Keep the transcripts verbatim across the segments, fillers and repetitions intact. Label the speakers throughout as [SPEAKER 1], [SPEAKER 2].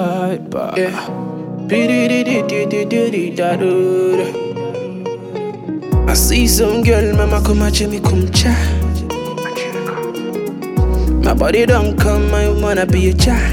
[SPEAKER 1] vibe. Yeah. I see some girl, mama come at me come cha. My body don't come, I wanna be a cha.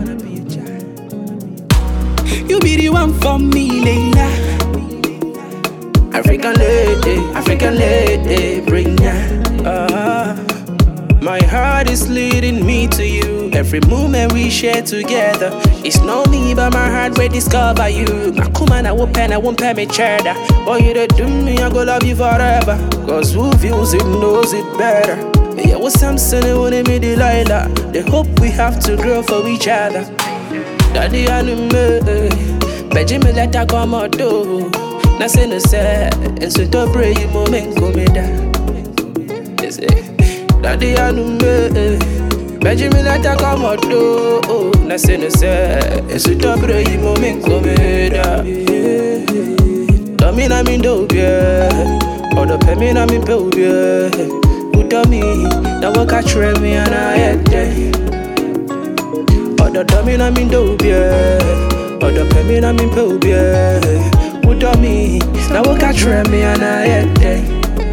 [SPEAKER 1] You be the one for me, Layla. African lady, African lady, bring ya. Uh, my heart is leading me to you. Every moment we share together, it's not me but my heart will discover you. My woman, I won't pen, I won't pay me cheddar. Boy, you don't do me, I go love you forever. Cause who feels it knows it better. Yeah, what's Samson, I wanna be Delilah. They hope we have to grow for each other. Daddy, I know me, Benjamin, let her come out, though. Nothing to say, and so to pray you moment come down. They say, Daddy, I know me, Benjamin, let her come out, though. Nothing to say, and so to pray you moment come down. Domina me do yeah, or the pemina me do yeah. Who tell me, now what catch me and I had day. Or the domina me do yeah, or the pemina me do yeah. Who tell me, now what catch me and I had day.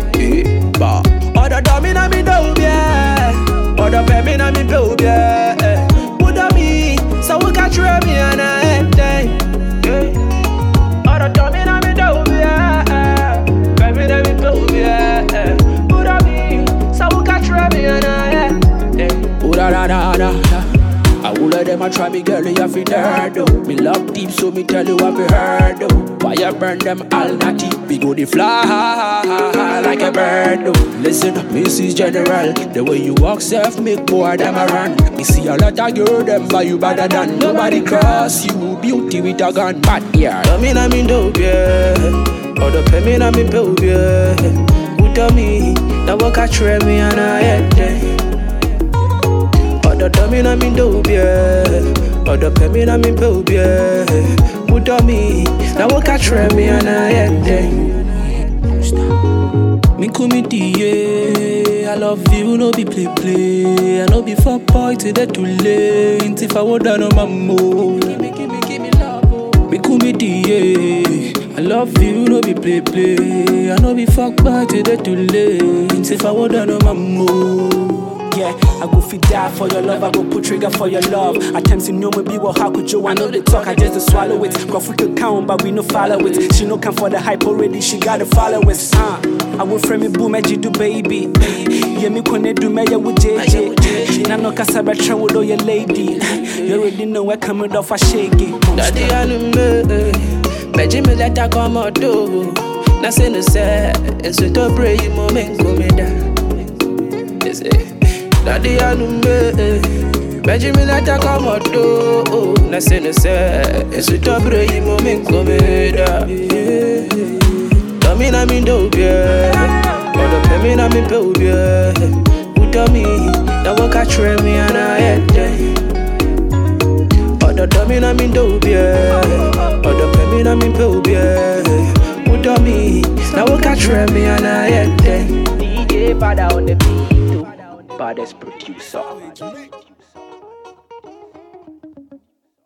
[SPEAKER 1] Or the domina me do yeah, or the pemina me do yeah. Who tell me, so what catch me and I had day. Or the domina me do yeah, pemina me do yeah. Who tell me, so what catch me and I had day. Ooh da da da da. I will let them a try me girl, you have to heard though. Me love deep so me tell you what we heard though. Fire burn them all natty, we go the fly like a bird though. Listen up, Missus General, the way you walk self make boy them a run. Me see a lot of girl them but you better than nobody cross you. Beauty with a gun, but yeah. Tell me na me dope yeah, or the pay me na me dope yeah. Who tell me, now what catch me and I had day. The domina me do yeah, or the pemina me do yeah. Who tell me, now what catch me and I had day. Me comedy yeah, I love you, no be play play. I no be for boy till they too late. If I would done on my mood, give me, give me, give me love. Me comedy yeah, I love you, no be play play. I no be fuck boy till they too late. If I would done on my mood. Yeah, I go fit die for your love, I go put trigger for your love. Attempts you know me be well, how could you? I know they talk, I just to swallow it. Go we could count, but we no follow it. She no come for the hype already, she gotta follow it. Uh, I will frame it, boom, you do baby. Yeah, me kone do me, yeah, with J J. Now no casaba travel with all your lady. You already know where coming off a shaky. Daddy, I know me, Benjamin, let her come out, though. Nothing to say, and so to pray you moment come down. They say, Daddy, I know me, Benjamin, let her come out, though. Nothing to say, and so to pray you moment come down. Domina me do yeah, or the pemina me do yeah. Who tell me, now what catch me and I had day. Or the domina me do yeah, or the pemina me do yeah. Who tell me, now what catch me and I had day. D J Father on the beat, baddest producer.